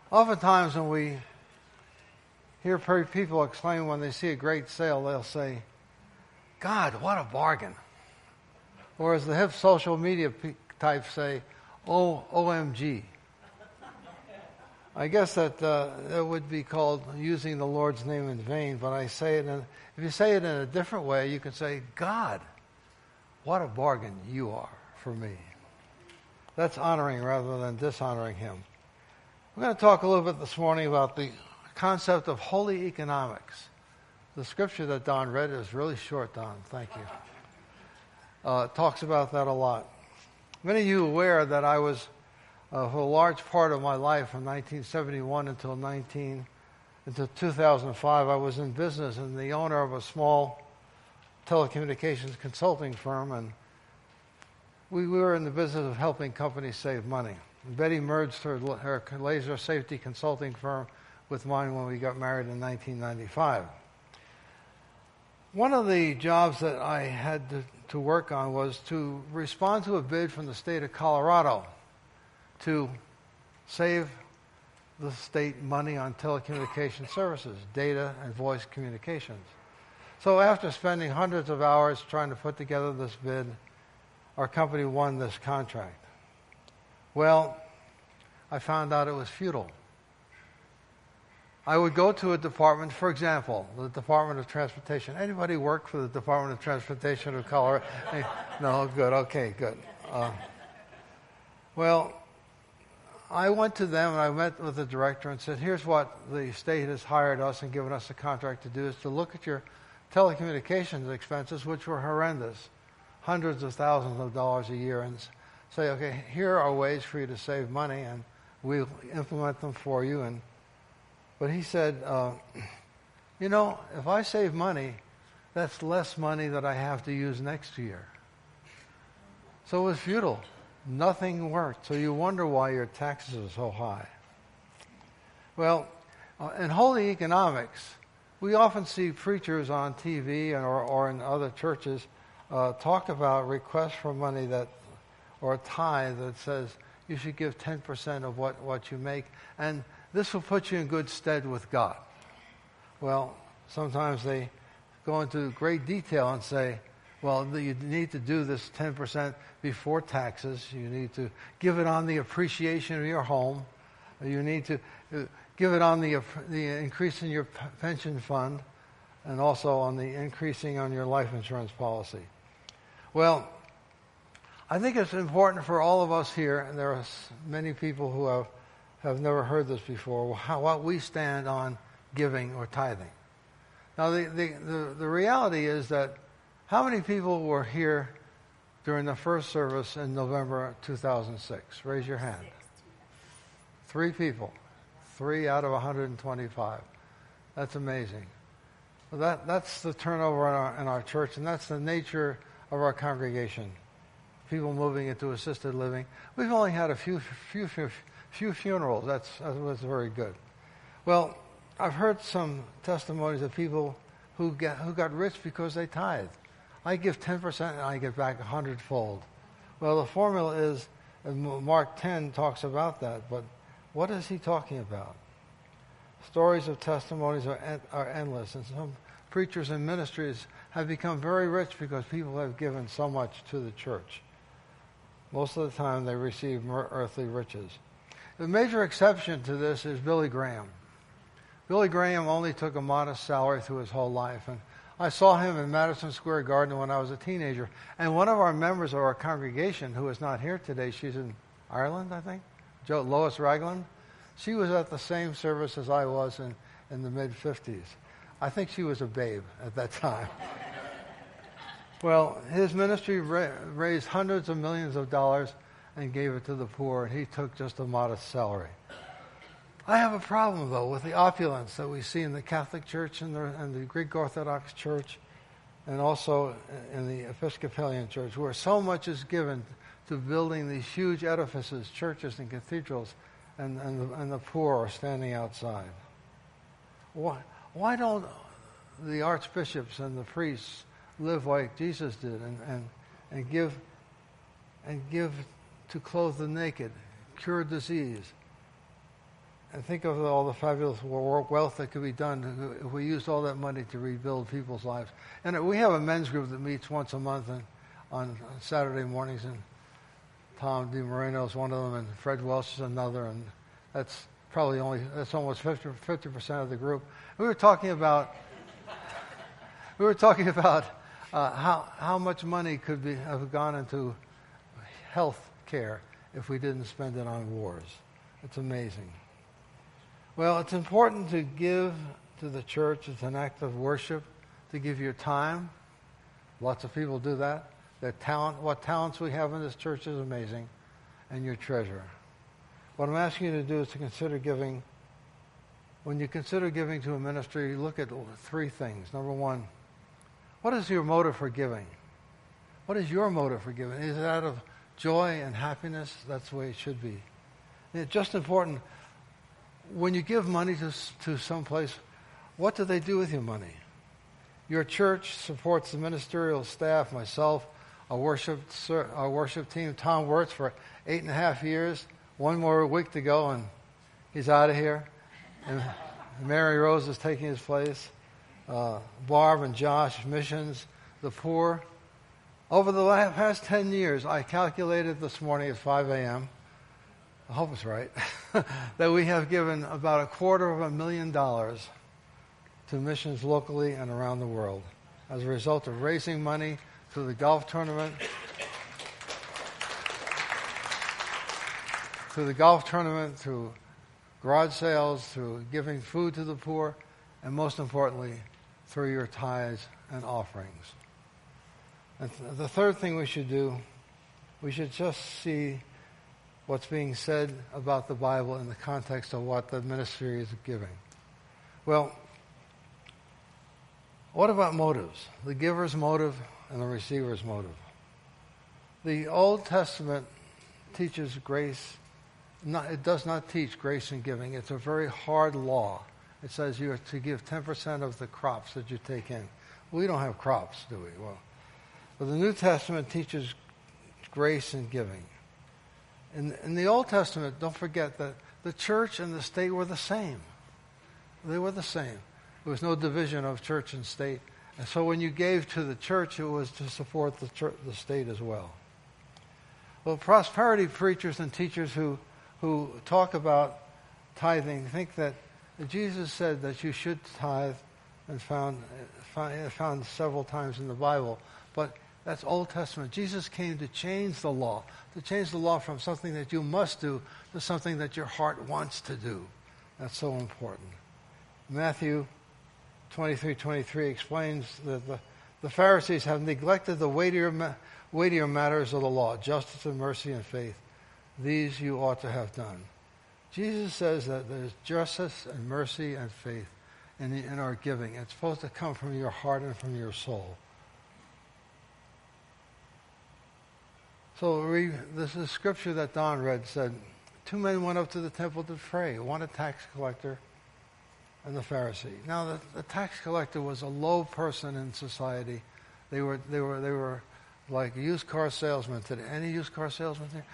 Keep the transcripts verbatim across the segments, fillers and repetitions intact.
Oftentimes when we hear people exclaim when they see a great sale, they'll say, God, what a bargain. Or as the hip social media types say, oh, O M G. I guess that uh, it would be called using the Lord's name in vain, but I say it in, if you say it in a different way, you can say, God, what a bargain you are for me. That's honoring rather than dishonoring him. We're going to talk a little bit this morning about the concept of holy economics. The scripture that Don read is really short, Don. Thank you. Uh, it talks about that a lot. Many of you are aware that I was, uh, for a large part of my life, from nineteen seventy-one until nineteen, until two thousand five, I was in business and the owner of a small telecommunications consulting firm, and we, we were in the business of helping companies save money. And Betty merged her, her laser safety consulting firm with mine when we got married in nineteen ninety-five. One of the jobs that I had to, to work on was to respond to a bid from the state of Colorado to save the state money on telecommunication services, data and voice communications. So after spending hundreds of hours trying to put together this bid, our company won this contract. Well, I found out it was futile. I would go to a department, for example, the Department of Transportation. Anybody work for the Department of Transportation of Colorado? No, good, okay, good. Uh, well, I went to them and I met with the director and said, here's what the state has hired us and given us a contract to do, is to look at your telecommunications expenses, which were horrendous, hundreds of thousands of dollars a year, and say, okay, here are ways for you to save money, and we'll implement them for you. And But he said, uh, you know, if I save money, that's less money that I have to use next year. So it was futile. Nothing worked. So you wonder why your taxes are so high. Well, uh, in holy economics, we often see preachers on T V and, or, or in other churches uh, talk about requests for money that, or a tithe that says you should give ten percent of what, what you make, and this will put you in good stead with God. Well, sometimes they go into great detail and say, well, you need to do this ten percent before taxes. You need to give it on the appreciation of your home. You need to give it on the, the increase in your pension fund, and also on the increasing on your life insurance policy. Well, I think it's important for all of us here, and there are many people who have have never heard this before, how, what we stand on giving or tithing. Now, the, the, the, the reality is that how many people were here during the first service in November two thousand six? Raise your hand. Three people. Three out of one hundred twenty-five. That's amazing. Well, that, that's the turnover in our, in our church, and that's the nature of our congregation. People moving into assisted living. We've only had a few, few, few Few funerals. That's that was very good. Well, I've heard some testimonies of people who get who got rich because they tithe. I give ten percent and I get back a hundredfold. Well, the formula is, and Mark ten talks about that. But what is he talking about? Stories of testimonies are en- are endless, and some preachers and ministries have become very rich because people have given so much to the church. Most of the time, they receive earthly riches. The major exception to this is Billy Graham. Billy Graham only took a modest salary through his whole life. And I saw him in Madison Square Garden when I was a teenager. And one of our members of our congregation, who is not here today, she's in Ireland, I think, Jo Lois Ragland, she was at the same service as I was in, in the mid-fifties. I think she was a babe at that time. Well, his ministry ra- raised hundreds of millions of dollars and gave it to the poor, and he took just a modest salary. I have a problem, though, with the opulence that we see in the Catholic Church and the, and the Greek Orthodox Church, and also in the Episcopalian Church, where so much is given to building these huge edifices, churches and cathedrals, and, and, the, and the poor are standing outside. Why, why don't the archbishops and the priests live like Jesus did and, and, and give and give to clothe the naked, cure disease, and think of all the fabulous wealth that could be done if we used all that money to rebuild people's lives. And we have a men's group that meets once a month and on Saturday mornings, and Tom DiMarino is one of them, and Fred Welsh is another, and that's probably only, that's almost fifty percent of the group. We were talking about, we were talking about uh, how how much money could be have gone into health care if we didn't spend it on wars. It's amazing. Well, it's important to give to the church. It's an act of worship to give your time. Lots of people do that. Their talent, what talents we have in this church is amazing, and your treasure. What I'm asking you to do is to consider giving. When you consider giving to a ministry, look at three things. Number one, what is your motive for giving? What is your motive for giving? Is it out of joy and happiness? That's the way it should be. It's just important. When you give money to to someplace, what do they do with your money? Your church supports the ministerial staff, myself, our worship our worship team, Tom Wirtz, for eight and a half years. One more week to go, and he's out of here. And Mary Rose is taking his place. Uh, Barb and Josh, missions, the poor. Over the last, past ten years, I calculated this morning at five a.m., I hope it's right, that we have given about a quarter of a million dollars to missions locally and around the world as a result of raising money through the golf tournament, through the golf tournament, through garage sales, through giving food to the poor, and most importantly, through your tithes and offerings. And th- the third thing we should do, we should just see what's being said about the Bible in the context of what the ministry is giving. Well, what about motives? The giver's motive and the receiver's motive. The Old Testament teaches grace. Not, it does not teach grace in giving. It's a very hard law. It says you are to give ten percent of the crops that you take in. We don't have crops, do we? Well, but the New Testament teaches grace in giving. In, in the Old Testament, don't forget that the church and the state were the same. They were the same. There was no division of church and state. And so when you gave to the church, it was to support the church, the state as well. Well, prosperity preachers and teachers who, who talk about tithing think that Jesus said that you should tithe, and found, found several times in the Bible. But that's Old Testament. Jesus came to change the law, to change the law from something that you must do to something that your heart wants to do. That's so important. Matthew twenty-three twenty-three explains that the, the Pharisees have neglected the weightier, weightier matters of the law, justice and mercy and faith. These you ought to have done. Jesus says that there's justice and mercy and faith in, the, in our giving. It's supposed to come from your heart and from your soul. So we, this is scripture that Don read said, two men went up to the temple to pray, one a tax collector and the Pharisee. Now the, the tax collector was a low person in society. They were they were they were like used car salesmen today. Any used car salesmen here?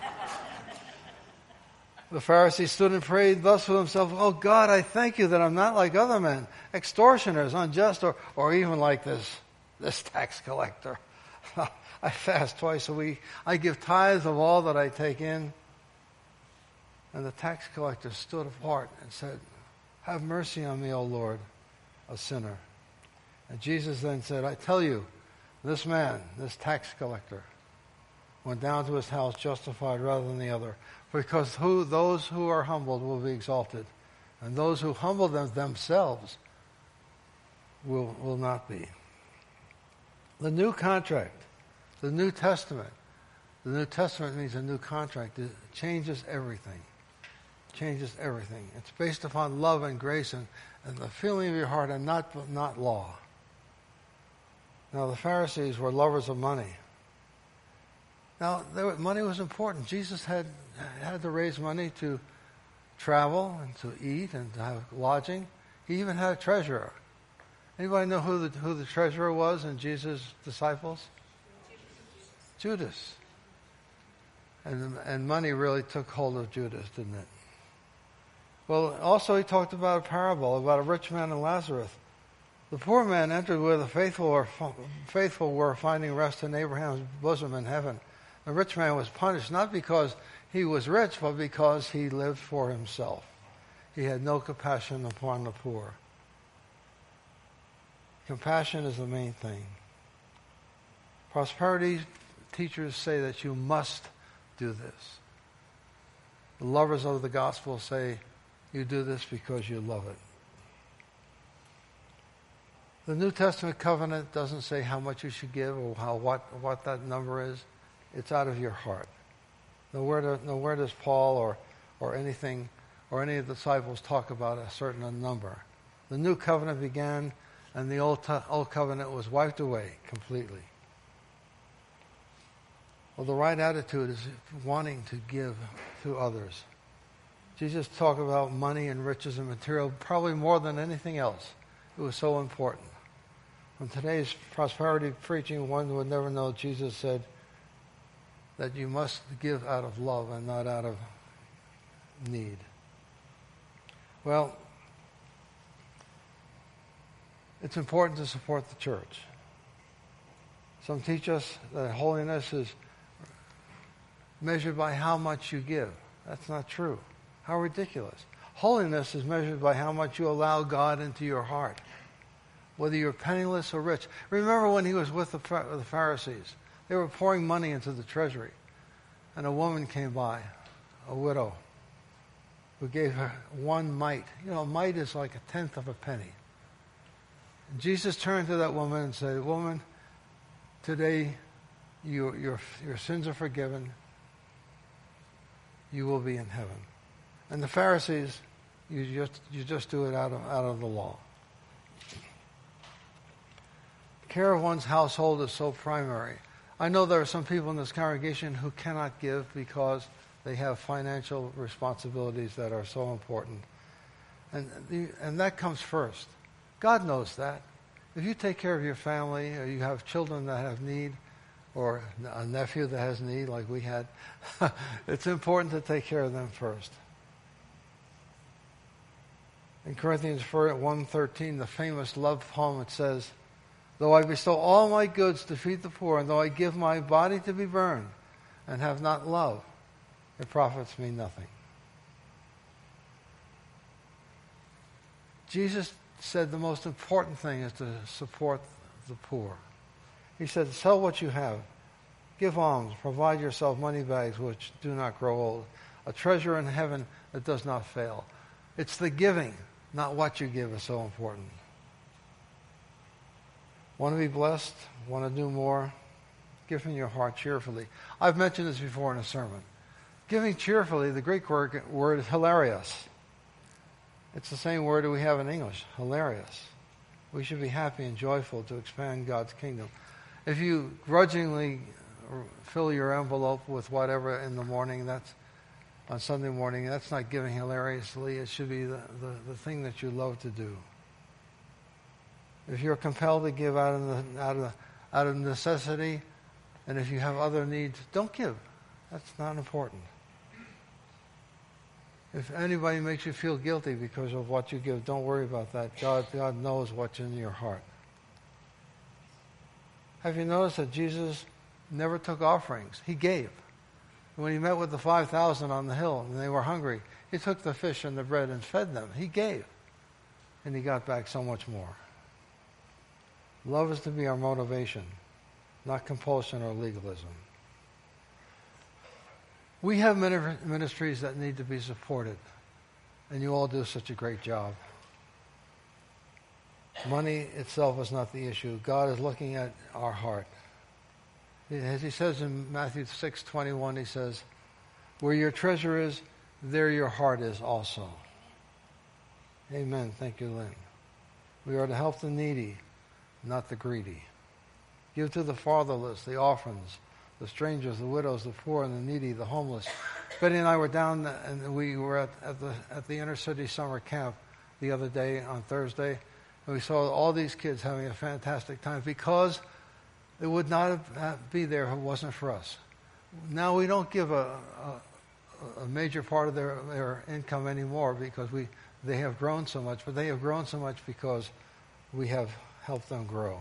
The Pharisee stood and prayed thus with himself, "Oh God, I thank you that I'm not like other men, extortioners, unjust, or, or even like this, this tax collector. I fast twice a week. I give tithes of all that I take in." And the tax collector stood apart and said, "Have mercy on me, O Lord, a sinner." And Jesus then said, "I tell you, this man, this tax collector, went down to his house justified rather than the other. Because who, those who are humbled will be exalted, and those who humble them themselves will, will not be." The new contract, the New Testament, the New Testament means a new contract. It changes everything. Changes everything. It's based upon love and grace and, and the feeling of your heart and not, not law. Now, the Pharisees were lovers of money. Now, there, money was important. Jesus had had to raise money to travel and to eat and to have lodging. He even had a treasurer. Anybody know who the, who the treasurer was in Jesus' disciples? Judas. And, and money really took hold of Judas, didn't it? Well, also he talked about a parable about a rich man and Lazarus. The poor man entered where the faithful were, faithful were finding rest in Abraham's bosom in heaven. The rich man was punished not because he was rich, but because he lived for himself. He had no compassion upon the poor. Compassion is the main thing. Prosperity teachers say that you must do this. The lovers of the gospel say you do this because you love it. The New Testament covenant doesn't say how much you should give or how what, what that number is. It's out of your heart. Nowhere, do, nowhere does Paul or, or anything or any of the disciples talk about a certain number. The new covenant began and the old, old covenant was wiped away completely. Well, the right attitude is wanting to give to others. Jesus talked about money and riches and material probably more than anything else. It was so important. From today's prosperity preaching, one would never know Jesus said that you must give out of love and not out of need. Well, it's important to support the church. Some teach us that holiness is measured by how much you give. That's not true. How ridiculous. Holiness is measured by how much you allow God into your heart, whether you're penniless or rich. Remember when he was with the Pharisees? They were pouring money into the treasury, and a woman came by, a widow, who gave her one mite. You know, a mite is like a tenth of a penny. And Jesus turned to that woman and said, "Woman, today you, your, your sins are forgiven. You will be in heaven." And the Pharisees, you just you just do it out of out of the law. Care of one's household is so primary. I know there are some people in this congregation who cannot give because they have financial responsibilities that are so important. And the, and that comes first. God knows that. If you take care of your family, or you have children that have need, or a nephew that has need like we had, it's important to take care of them first. In Corinthians one thirteen, the famous love poem, it says, "Though I bestow all my goods to feed the poor, and though I give my body to be burned, and have not love, it profits me nothing." Jesus said the most important thing is to support the poor. He said, "Sell what you have. Give alms. Provide yourself money bags which do not grow old. A treasure in heaven that does not fail." It's the giving, not what you give, is so important. Want to be blessed? Want to do more? Give from your heart cheerfully. I've mentioned this before in a sermon. Giving cheerfully, the Greek word, word is hilarious. It's the same word that we have in English, hilarious. We should be happy and joyful to expand God's kingdom. If you grudgingly fill your envelope with whatever in the morning, that's on Sunday morning, that's not giving hilariously. It should be the, the, the thing that you love to do. If you're compelled to give out of, the, out, of the, out of necessity, and if you have other needs, don't give. That's not important. If anybody makes you feel guilty because of what you give, don't worry about that. God, God knows what's in your heart. Have you noticed that Jesus never took offerings? He gave. When he met with the five thousand on the hill and they were hungry, he took the fish and the bread and fed them. He gave. And he got back so much more. Love is to be our motivation, not compulsion or legalism. We have ministries that need to be supported, and you all do such a great job. Money itself is not the issue. God is looking at our heart. As he says in Matthew six twenty-one, he says, "Where your treasure is, there your heart is also." Amen. Thank you, Lynn. We are to help the needy, not the greedy. Give to the fatherless, the orphans, the strangers, the widows, the poor, and the needy, the homeless. Betty and I were down, and we were at, at the at the inner city summer camp the other day on Thursday, and we saw all these kids having a fantastic time because it would not have, be there if it wasn't for us. Now we don't give a, a, a major part of their, their income anymore because we they have grown so much, but they have grown so much because we have helped them grow.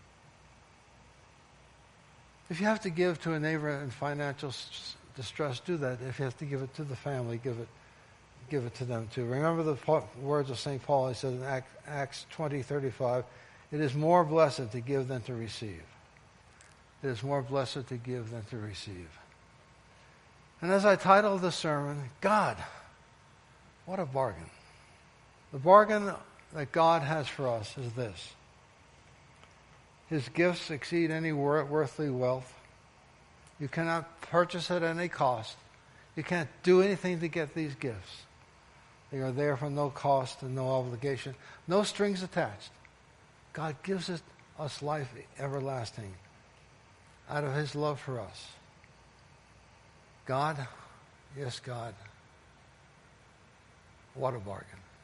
If you have to give to a neighbor in financial s- distress, do that. If you have to give it to the family, give it give it to them too. Remember the po- words of Saint Paul. He said in Act, Acts twenty thirty-five, it is more blessed to give than to receive. It is more blessed to give than to receive. And as I titled the sermon, God, what a bargain. The bargain that God has for us is this. His gifts exceed any wor- earthly wealth. You cannot purchase at any cost. You can't do anything to get these gifts. They are there for no cost and no obligation, no strings attached. God gives us, us life everlasting out of his love for us. God, yes, God, what a bargain.